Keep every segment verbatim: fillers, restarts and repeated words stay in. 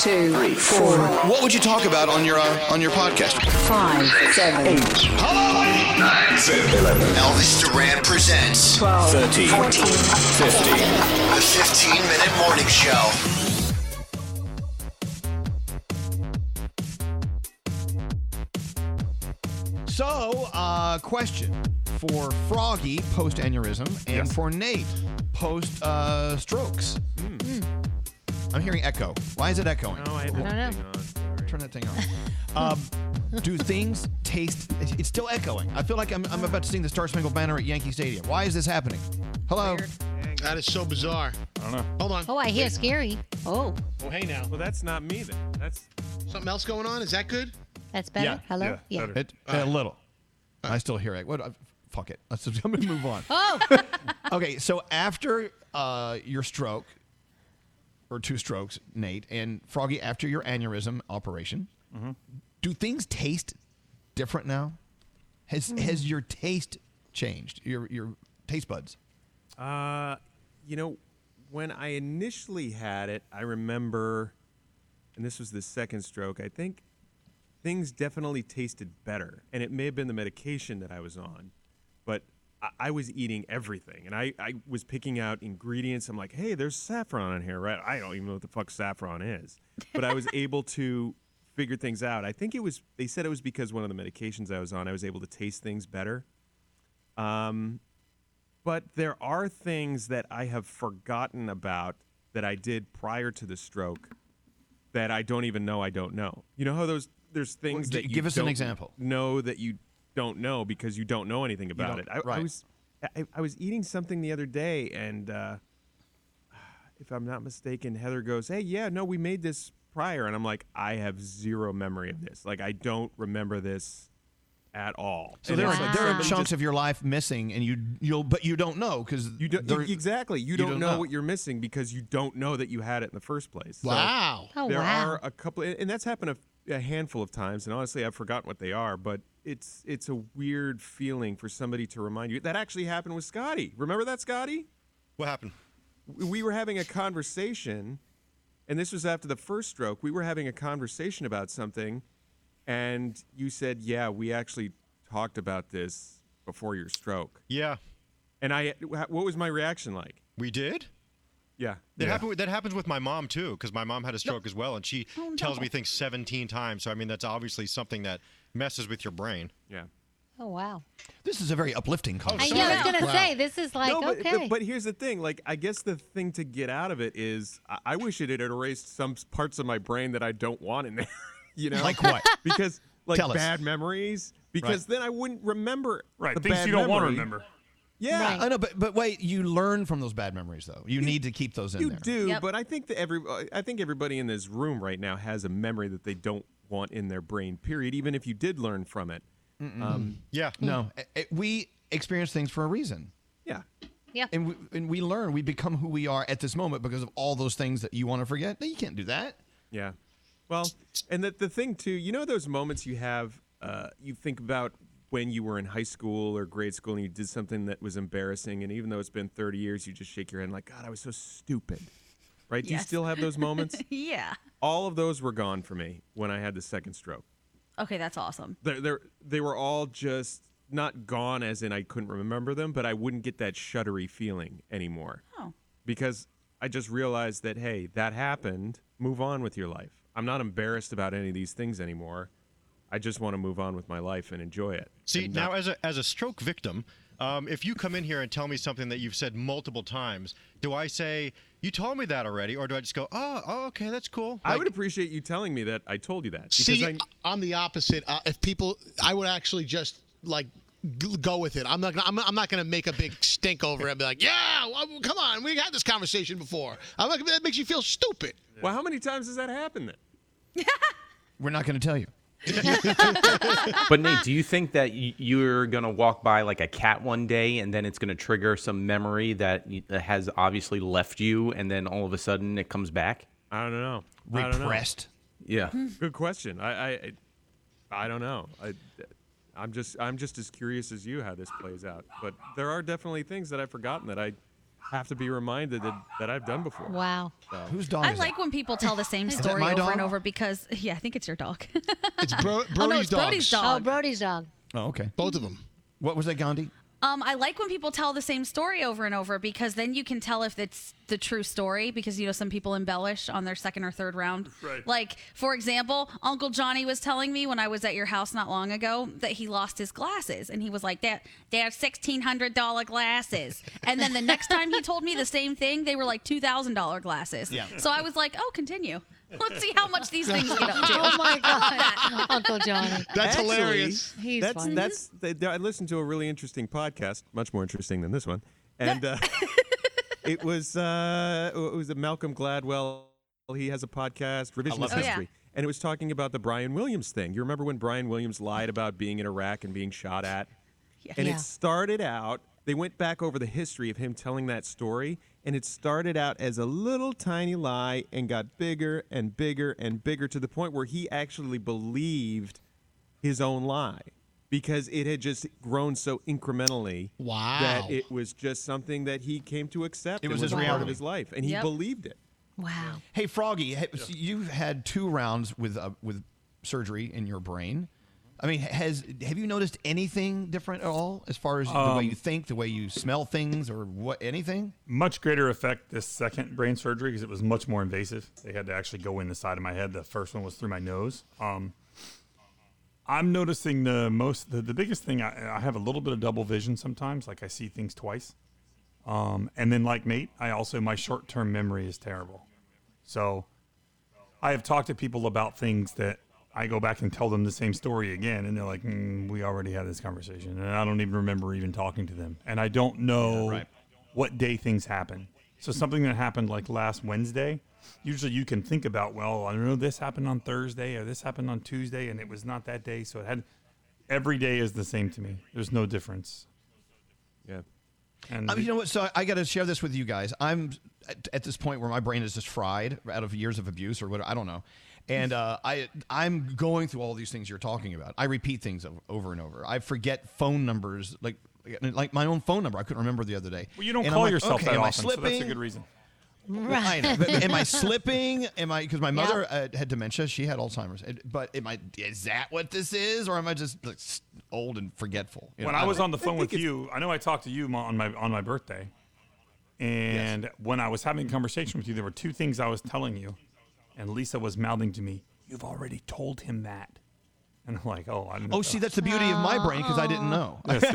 two, three, four. What would you talk about on your uh, on your podcast? Five, seven, eight. Hello, nine, ten, eleven. Elvis Duran presents twelve, thirteen, fourteen, fifteen. The fifteen-minute morning show. So, uh, question for Froggy post aneurysm and Yes. for Nate post uh, strokes. Mm. I'm hearing echo. Why is it echoing? No, I, have I don't that know. thing on. Sorry. Turn that thing on. um, do things taste? It's still echoing. I feel like I'm, I'm about to sing the Star Spangled Banner at Yankee Stadium. Why is this happening? Hello. Weird. That is so bizarre. I don't know. Hold on. Oh, I hear scary. Oh, Oh, hey now. Well, that's not me then. That's Something else going on? Is that good? that's better. Yeah, Hello? yeah, better. It, a little. I still hear it. What? uh, Fuck it. Let's just I'm gonna move on. Oh, Okay, so after uh, your stroke, or two strokes, Nate, and Froggy, after your aneurysm operation, do things taste different now? Has has your taste changed? Your your taste buds? Uh, you know, when I initially had it, I remember, and this was the second stroke, I think things definitely tasted better. And it may have been the medication that I was on, but I, I was eating everything. And I, I was picking out ingredients. I'm like, hey, there's saffron in here, right? I don't even know what the fuck saffron is. But I was able to figure things out. I think it was, they said it was because one of the medications I was on, I was able to taste things better. Um, But there are things that I have forgotten about that I did prior to the stroke that I don't even know I don't know. You know how those there's things Well, that you give us an don't example. know that you don't know because you don't know anything about don't- it. I, I right. was I, I was eating something the other day, and uh, if I'm not mistaken, Heather goes, "Hey, yeah, no, we made this prior," and I'm like, "I have zero memory of this. Like, I don't remember this." At all. So And there it's are like there are somebody chunks just- of your life missing, and you you'll but you don't know because You don't exactly. You, you don't, don't know, know. what you're missing because you don't know that you had it in the first place. So Wow. oh there wow. are a couple, and that's happened a, a handful of times. And honestly, I've forgotten what they are. But it's it's a weird feeling for somebody to remind you. That actually happened with Scotty. Remember that, Scotty? What happened? We we were having a conversation, and this was after the first stroke. We were having a conversation about something, and you said, "Yeah, we actually talked about this before your stroke." Yeah, And I, what was my reaction like? we did. Yeah. That yeah. happened. with- That happens with my mom too, because my mom had a stroke as well, and she Oh, tells no. me things seventeen times. So I mean, that's obviously something that messes with your brain. Yeah. Oh wow. This is a very uplifting I, conversation. yeah, I was gonna Wow. say this is like no, but, okay. but, but here's the thing. Like, I guess the thing to get out of it is I, I wish it had erased some s- parts of my brain that I don't want in there. You know? Like what? Because, like, Tell us. bad memories. Because then I wouldn't remember Right, the things bad you don't want to memory. remember. Yeah. Right. I know, but but wait, you learn from those bad memories though. You need to keep those in You there. do, Yep. but I think that every I think everybody in this room right now has a memory that they don't want in their brain. Period. Even if you did learn from it. Um, Yeah. No, eh, eh, we experience things for a reason. yeah. yeah. And we, and we learn, we become who we are at this moment because of all those things that you want to forget. No, you can't do that. Yeah. Well, and the, the thing, too, you know those moments you have, uh, you think about when you were in high school or grade school and you did something that was embarrassing, and even though it's been thirty years, you just shake your head like, God, I was so stupid. Right? Do you Yes. still have those moments? Yeah. All of those were gone for me when I had the second stroke. Okay, that's awesome. They're, they're, they were all just not gone as in I couldn't remember them, but I wouldn't get that shuddery feeling anymore. Oh. Because I just realized that, hey, that happened. Move on with your life. I'm not embarrassed about any of these things anymore. I just want to move on with my life and enjoy it. See, And now not- as a as a stroke victim, um, if you come in here and tell me something that you've said multiple times, do I say you told me that already, or do I just go, oh, oh okay, that's cool? I Like, would appreciate you telling me that I told you that. Because See, I, I'm the opposite. Uh, if people, I would actually just like g- go with it. I'm not. Gonna, I'm, I'm not going to make a big stink over it and be like, yeah, well, come on, we had this conversation before. I'm like, that makes you feel stupid. well, how many times has that happened then? We're not going to tell you. But Nate, do you think that y- you're going to walk by like a cat one day and then it's going to trigger some memory that y- that has obviously left you and then all of a sudden it comes back? I don't know. I don't know. Repressed. Yeah. Good question. I, I, I don't know. I, I'm just, I'm just as curious as you how this plays out. But there are definitely things that I've forgotten that I have to be reminded that, that I've done before. Wow. So. Whose dog I is like that? when people tell the same Is that story my over dog? and over because, yeah, I think it's your dog. It's Bro- Brody's oh, no, it's dogs. Brody's Oh, dog. Brody's dog. Oh, okay. Both of them. What was that, Gandhi? Um, I like when people tell the same story over and over because then you can tell if it's the true story because, you know, some people embellish on their second or third round. Right. Like, for example, Uncle Johnny was telling me when I was at your house not long ago that he lost his glasses. And he was like, "That they're sixteen hundred dollars glasses." And then the next time he told me the same thing, they were like two thousand dollars glasses. Yeah. So I was like, oh, continue. Let's see how much these things get up to. Oh my God, Uncle Johnny. That's Actually, hilarious. He's that's funny. that's. They, they- I listened to a really interesting podcast, much more interesting than this one, and uh, it was uh, it was a Malcolm Gladwell. He has a podcast, Revisionist love him. History, Oh, yeah. and it was talking about the Brian Williams thing. You remember when Brian Williams lied about being in Iraq and being shot at? And Yeah. it started out. They went back over the history of him telling that story, and it started out as a little tiny lie and got bigger and bigger and bigger to the point where he actually believed his own lie because it had just grown so incrementally Wow. that it was just something that he came to accept. It was and his part reality. of his life, and he Yep. believed it. Wow. Hey, Froggy, ha- so you've had two rounds with uh, with surgery in your brain. I mean, has have you noticed anything different at all as far as the way Um, you think, the way you smell things, or what anything? Much greater effect this second brain surgery because it was much more invasive. They had to actually go in the side of my head. The first one was through my nose. Um, I'm noticing the most, the, the biggest thing, I, I have a little bit of double vision sometimes. Like I see things twice. Um, and then like Nate, I also, my short-term memory is terrible. So I have talked to people about things that I go back and tell them the same story again, and they're like, mm, we already had this conversation, and I don't even remember even talking to them. And I don't know Yeah, right. what day things happen. So something that happened like last Wednesday, usually you can think about, well, I know this happened on Thursday or this happened on Tuesday, and it was not that day. So it had every day is the same to me. There's no difference. Yeah. And I mean, you know what? So I, I got to share this with you guys. I'm at, at this point where my brain is just fried out of years of abuse or what I don't know, and uh, I I'm going through all these things you're talking about. I repeat things o- over and over. I forget phone numbers, like like my own phone number. I couldn't remember the other day. well, you don't And I'm call like, yourself okay, that am I often, so that's a slipping? good reason. I know. But am I slipping? Am I because my mother uh, had dementia? She had Alzheimer's. And- But am I? Is that what this is, or am I just like, s- old and forgetful? You When know, I was don't- on the phone with you, I know I talked to you mo- on my on my birthday, and when I was having a conversation with you, there were two things I was telling you, and Lisa was mouthing to me, "You've already told him that," and I'm like, "Oh, I didn't." Oh, see, that's the beauty of my brain because I didn't know. You guys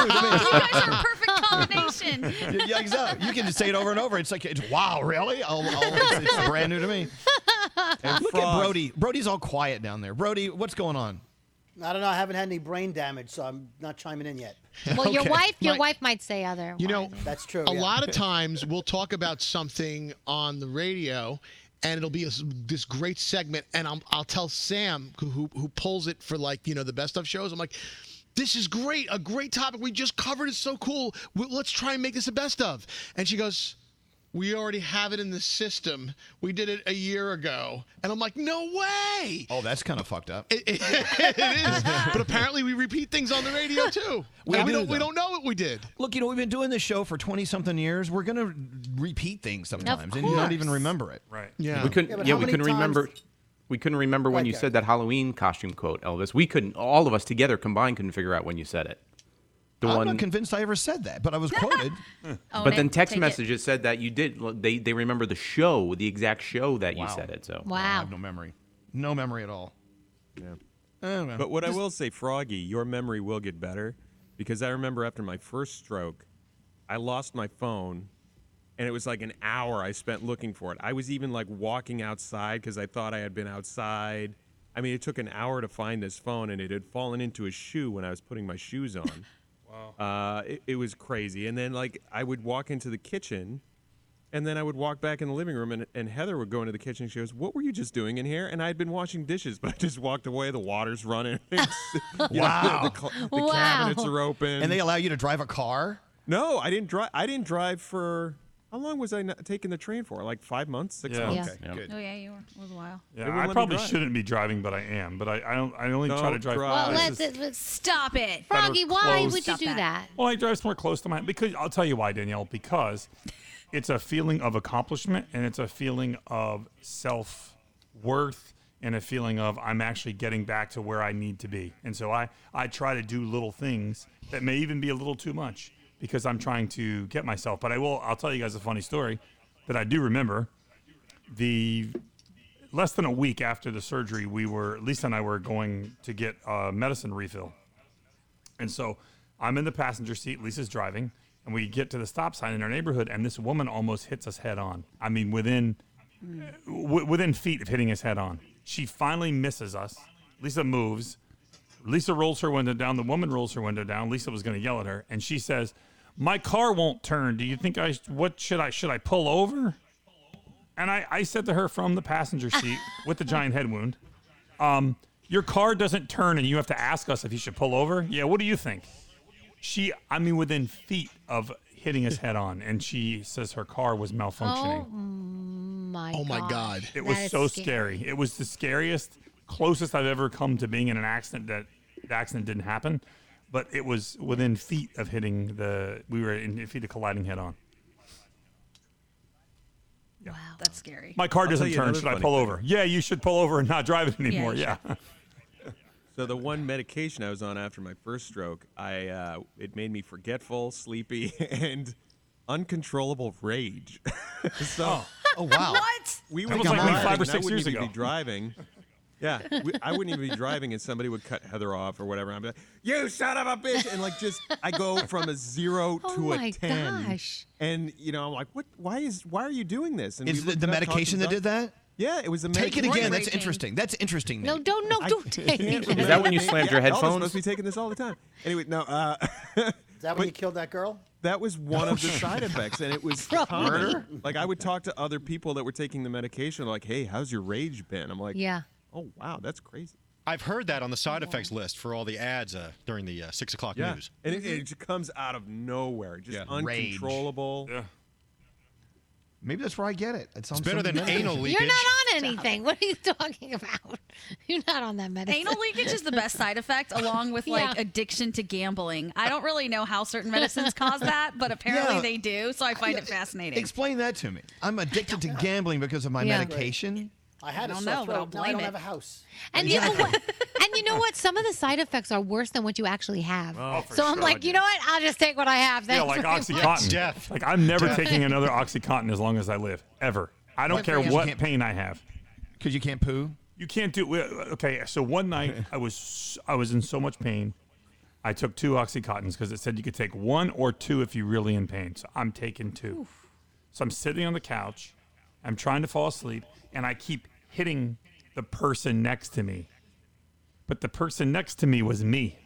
are a perfect combination. Yeah, exactly. You can just say it over and over. It's like, it's, wow, really? I'll, I'll, it's, it's brand new to me. And Look at Frog- Brody. Brody's all quiet down there. Brody, what's going on? I don't know. I haven't had any brain damage, so I'm not chiming in yet. Well, your Okay. wife, your My- wife might say other. You know, That's true. a yeah. lot of times we'll talk about something on the radio, and it'll be a, this great segment, and I'll, I'll tell Sam, who, who who pulls it for like you know the best of shows. I'm like, this is great, a great topic. We just covered it, so cool. We, let's try and make this a best of. And she goes, we already have it in the system. We did it a year ago, and I'm like, no way. Oh, that's kind of fucked up. It, it, it is, but apparently we repeat things on the radio too. We And we do, don't we though. don't know what we did. Look, you know, we've been doing this show for twenty-something years. We're going to repeat things sometimes and not even remember it. right. Yeah. We couldn't. Yeah, but Yeah, how we many couldn't remember. times- We couldn't remember when Right, you Gary. said that Halloween costume quote, Elvis. We couldn't. All of us together combined couldn't figure out when you said it. The I'm one. not convinced I ever said that, but I was quoted. Own But then it. text Take it. messages said that you did. They they remember the show, the exact show that you Wow. said it. So I Wow. have no memory. No memory at all. Yeah. Oh, well. But what I will say, Froggy, your memory will get better because I remember after my first stroke, I lost my phone, and it was like an hour I spent looking for it. I was even like walking outside because I thought I had been outside. I mean, it took an hour to find this phone, and it had fallen into a shoe when I was putting my shoes on. Wow. Uh, it, it was crazy. And then like I would walk into the kitchen. And then I would walk back in the living room, and, and Heather would go into the kitchen. She goes, "What were you just doing in here?" And I had been washing dishes, but I just walked away. The water's running. You know, Wow. the, the, cl- the Wow. cabinets are open. And they allow you to drive a car? no, I didn't drive. I didn't drive for How long was I not taking the train for? Like five months, six Yeah. months. Okay, good. Oh yeah, you were. It was a while. They Yeah, wouldn't I let me probably drive. shouldn't be driving, but I am. But I, I don't. I only try to Don't drive. drive. Well, places let's, let's Stop it. Froggy, why close. would you Stop do that. that? Well, I drive somewhere close to my because I'll tell you why, Danielle. Because it's a feeling of accomplishment and it's a feeling of self worth and a feeling of I'm actually getting back to where I need to be. And so I I try to do little things that may even be a little too much because I'm trying to get myself. But I will. I'll tell you guys a funny story that I do remember. The less than a week after the surgery, we were Lisa and I were going to get a medicine refill. And so I'm in the passenger seat, Lisa's driving, and we get to the stop sign in our neighborhood, and this woman almost hits us head on. I mean, within w- within feet of hitting us head on. She finally misses us. Lisa moves. Lisa rolls her window down. The woman rolls her window down. Lisa was going to yell at her, and she says, "My car won't turn. Do you think I? What should I? Should I pull over?" And I, I said to her from the passenger seat with the giant head wound, um, "Your car doesn't turn, and you have to ask us if you should pull over? Yeah, what do you think?" She, I mean, within feet of hitting us head on, and she says her car was malfunctioning. Oh my Oh, my gosh. God. It That was is so scary. scary. It was the scariest, closest I've ever come to being in an accident that the accident didn't happen, but it was within feet of hitting the. We were in feet of colliding head on. Wow, that's scary. My car I'll tell doesn't you turn. another Should I funny pull thing. over? Yeah, you should pull over and not drive it anymore. you Yeah. So the one medication I was on after my first stroke, I uh, it made me forgetful, sleepy, and uncontrollable rage. so Oh wow. What? we That would was be like me driving, five or and I six wouldn't years even ago. Be driving. Yeah, we, I wouldn't even be driving, and somebody would cut Heather off or whatever. I'd be like, "You son of a bitch!" And like, just I go from a zero Oh to my a ten. gosh. And you know, I'm like, "What? Why is? Why are you doing this?" And Is we the, looked the it up, talked to medication the that did doc- that? Yeah, it was the Take it medication. again. Right, That's right, interesting. That's interesting. No, Nate. don't, no, I don't can't take it. remember. Is that when you slammed your Yeah, Elvis headphones? must be taking this all the time. Anyway, no. Uh, Is that when But- you killed that girl? That was one of the side effects, and it was common. Like I would talk to other people that were taking the medication, like, "Hey, how's your rage been?" I'm like, Yeah. "Oh wow, that's crazy." I've heard that on the side effects list for all the ads uh, during the uh, six o'clock Yeah, news. and it, it just comes out of nowhere, just Yeah. Rage. uncontrollable. Yeah. Maybe that's where I get it. It's, It's better than anal leakage. You're not on anything. What are you talking about? You're not on that medicine. Anal leakage is the best side effect, along with like Yeah. addiction to gambling. I don't really know how certain medicines cause that, but apparently Yeah. they do. So I find it fascinating. Explain that to me. I'm addicted to gambling because of my Yeah. medication. I had I a don't sore know, but I'll throat. Now I blame don't it. have a house. And you know what? And you know what? Some of the side effects are worse than what you actually have. Oh, for so I'm sure, like, you know what? I'll just take what I have. Yeah, Thanks like very much. OxyContin. Death. Like I'm never taking another OxyContin as long as I live, ever. I don't What care for you? what Can't- pain I have. Because you can't poo. You can't do. Okay, so one night I was I was in so much pain, I took two OxyContins because it said you could take one or two if you're really in pain. So I'm taking two. So I'm sitting on the couch, I'm trying to fall asleep, and I keep hitting the person next to me. But the person next to me was me.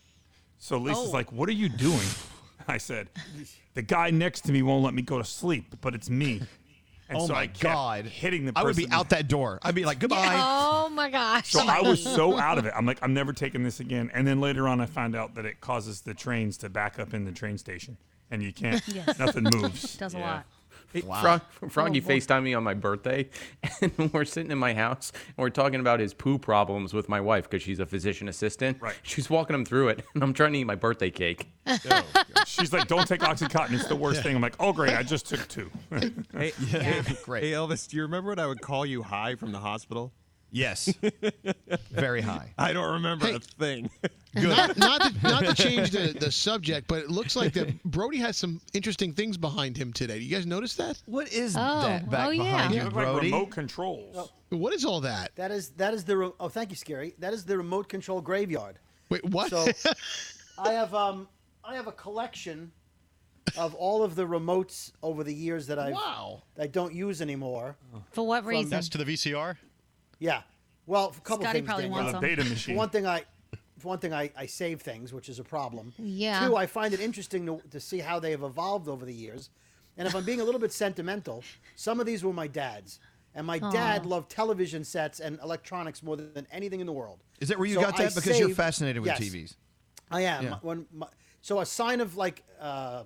So Lisa's Oh. like, "What are you doing?" I said, "The guy next to me won't let me go to sleep, but it's me." And Oh so my I kept God. hitting the I person. would be out that door. I'd be like, goodbye. Oh my gosh. So I was so out of it. I'm like, I'm never taking this again. And then later on, I found out that it causes the trains to back up in the train station, and you can't. Yes. Nothing moves. Does a Yeah. lot. Frog, Froggy Oh, boy. FaceTimed me on my birthday, and we're sitting in my house, and we're talking about his poo problems with my wife because she's a physician assistant. Right. She's walking him through it, and I'm trying to eat my birthday cake. She's like, "Don't take OxyContin. It's the worst thing." I'm like, "Oh great, I just took two." Hey, Yeah, hey, great. hey, Elvis, do you remember when I would call you high from the hospital? Yes. Very high. I don't remember Hey. a thing. Not, not, to, not to change the, the subject, but it looks like that Brody has some interesting things behind him today. You guys notice that? What is Oh, that back oh, yeah. behind They you, look like Brody? remote controls. What is all that? That is that is the re- oh thank you Scary. That is the remote control graveyard. Wait, what? So I have um I have a collection of all of the remotes over the years that I Wow. I don't use anymore. For what reason? That's to the V C R. Yeah. Well, a couple Scotty things. probably Danielle. wants the some. beta For machine. one thing, I for one thing I, I save things, which is a problem. Yeah. Two, I find it interesting to, to see how they have evolved over the years. And if I'm being a little bit sentimental, some of these were my dad's. And my dad loved television sets and electronics more than anything in the world. Is that where you So got I that? Because you're saved- fascinated with yes. T Vs. I am. Yeah. When my, so a sign of like um,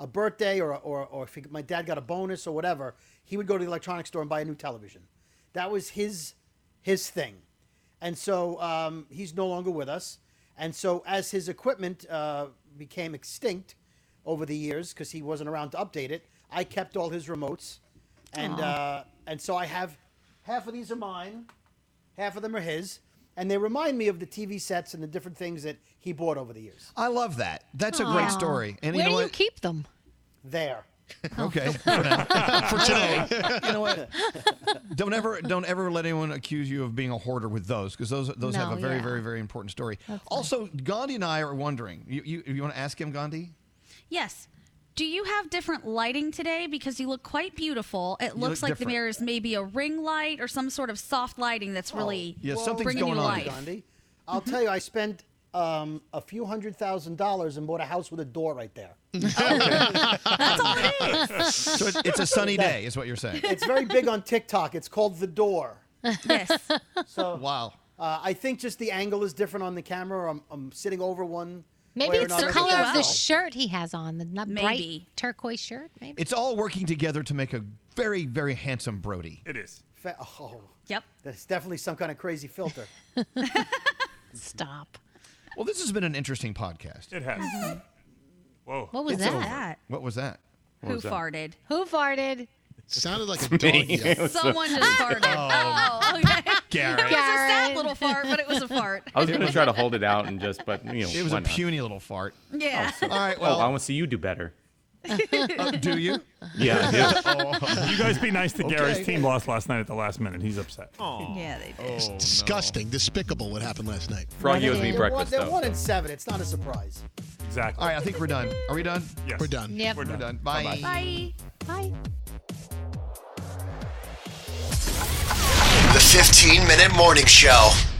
a birthday or or, or if he, my dad got a bonus or whatever, he would go to the electronics store and buy a new television. That was his his thing. And so um, he's no longer with us. And so as his equipment uh, became extinct over the years because he wasn't around to update it, I kept all his remotes. And uh, and so I have half of these are mine, half of them are his. And they remind me of the T V sets and the different things that he bought over the years. I love that. That's a great Aw. story. And Where you know do you what? keep them? There. Okay. For now. For today. You know what? Don't ever don't ever let anyone accuse you of being a hoarder with those, because those those have No, a very, yeah. very, very important story. That's Also, Gandhi and I are wondering. You you, you want to ask him, Gandhi? Yes. Do you have different lighting today? Because you look quite beautiful. It You looks look like different. there is maybe a ring light or some sort of soft lighting that's really Yeah, Well, something's bringing going you on. life. Gandhi. I'll tell you, I spent um, a few hundred thousand dollars and bought a house with a door right there. That's all it is. So it, it's a sunny day, is what you're saying. It's very big on TikTok. It's called The Door. Yes. So Wow. uh, I think just the angle is different on the camera. I'm, I'm sitting over one. Maybe way or it's the another. color of the Well. shirt he has on, the not bright Maybe. turquoise shirt. Maybe. It's all working together to make a very, very handsome Brody. It is. Fa- Oh, Yep. that's definitely some kind of crazy filter. Stop. Well, this has been an interesting podcast. It has. Whoa. What was It's that? over. That. What was that? Who farted? Who farted? Sounded like a dog. yell. Someone just farted. Oh, okay. Garrett. It was a sad Garrett. little fart, but it was a fart. I was going to try to hold it out and just, but you know, It was why a not? puny little fart. Yeah. All right, Oh, I well, want to see you do better. uh, do you? Yeah, I do. You guys be nice to Okay. Gary's team lost last night at the last minute. He's upset. Yeah, they did. Oh, no. Disgusting, despicable what happened last night. Froggy owes me They're They're one, breakfast, they're though. one and seven. It's not a surprise. Exactly. All right, I think we're done. Are we done? Yes. We're done. Yep. We're We're done. done. Bye. Bye. Bye. The fifteen minute Morning Show.